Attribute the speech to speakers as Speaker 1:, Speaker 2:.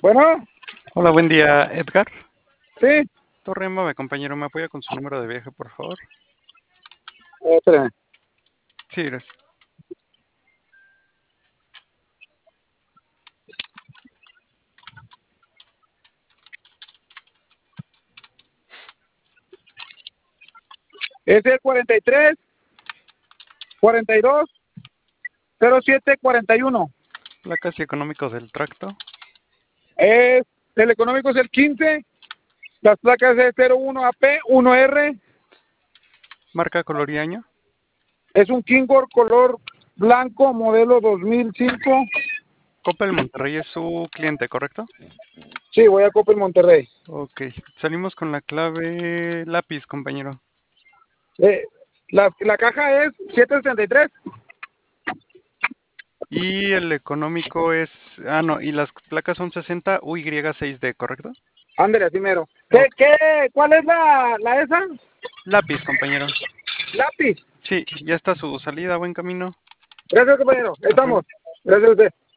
Speaker 1: Bueno,
Speaker 2: Hola, buen día, Edgar.
Speaker 1: sí,
Speaker 2: Torre 9, compañero, ¿me apoya con su número de viaje, por favor?
Speaker 1: espérame.
Speaker 2: Sí, gracias.
Speaker 1: Es el 43, 42, 07, 41.
Speaker 2: Placas y económicos del tracto.
Speaker 1: El económico es el 15, las placas es 01AP, 1R,
Speaker 2: Marca, color y año.
Speaker 1: es un Kingor color blanco, modelo 2005.
Speaker 2: Coppel Monterrey es su cliente, ¿correcto?
Speaker 1: Sí, voy a Coppel Monterrey.
Speaker 2: Ok, salimos con la clave lápiz, compañero.
Speaker 1: Eh, la caja es 763.
Speaker 2: Y el económico es... Ah, no, y las placas son 60 UY6D, ¿correcto?
Speaker 1: Ándale, así mero.
Speaker 2: Ok.
Speaker 1: ¿Cuál es la esa?
Speaker 2: Lápiz, compañero.
Speaker 1: Lápiz.
Speaker 2: Sí, ya está su salida, buen camino.
Speaker 1: Gracias, compañero. Ahí
Speaker 2: Hasta luego.
Speaker 1: estamos. Gracias a usted.